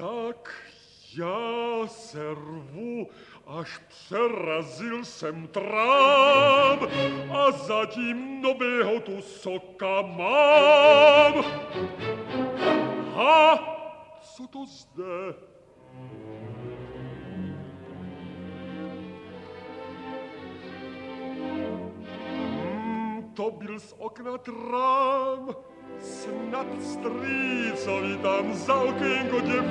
Tak já se rvu, až přerazil jsem trám a zatím nového tu soka mám. Ha, co to zde? To byl z okna trám, snad strýcovi tam za okénko